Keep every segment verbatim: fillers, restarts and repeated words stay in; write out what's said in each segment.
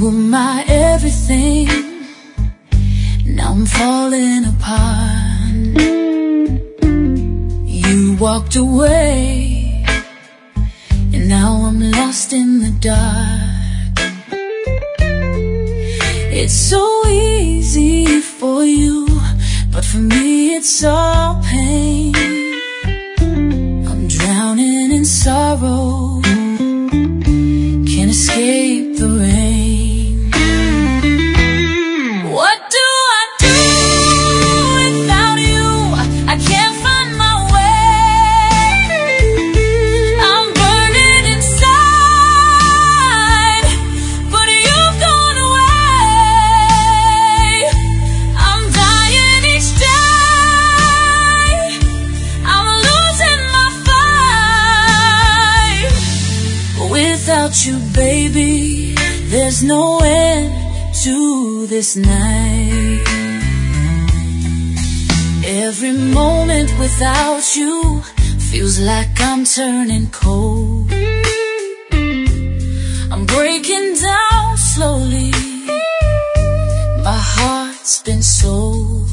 were my everything. Now I'm falling apart. You walked away, and now I'm lost in the dark. It's so easy for you, but for me it's all pain. I'm drowning in sorrow, can't escape the rain. What do I do without you? I can't find my way. I'm burning inside, but you've gone away. I'm dying each day, I'm losing my fight. Without you, baby, there's no end to this night. Every moment without you feels like I'm turning cold. I'm breaking down slowly, my heart's been sold.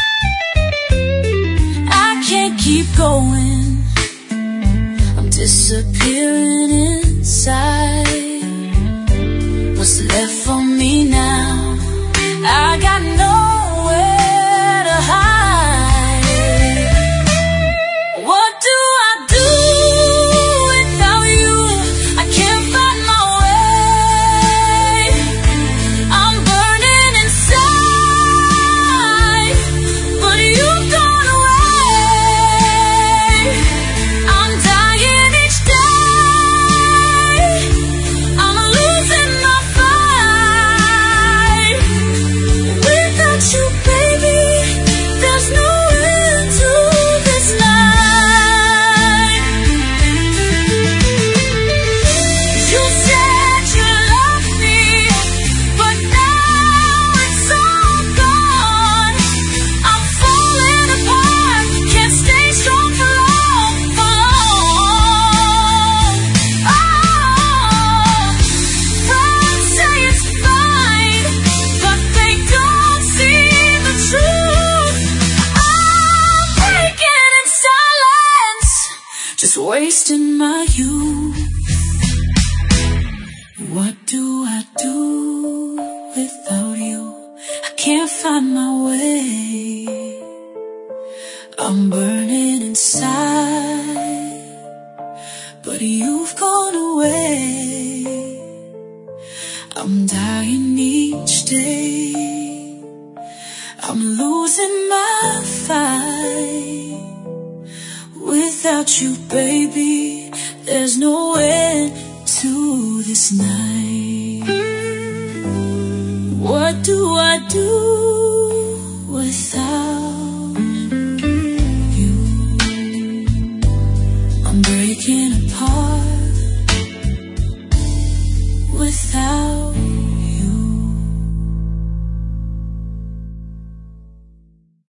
I can't keep going, I'm disappearing inside. What's left for me now? I got nowhere to hide. What do I do without you? I can't find my way. I'm burning inside, but you've gone away. I'm dying each day, I'm losing my fight. Without you, baby, there's no end to this night. You said you loved me, but now it's all gone. I'm falling apart, can't stay strong for long, for long. Oh, friends say it's fine, but they don't see the truth. I'm breaking in silence, just wasting my youth. What do I do without you? I can't find my way. I'm burning inside, but you've gone away. I'm dying each day, I'm losing my fight. Without you, baby, there's no end to this night. What do I do?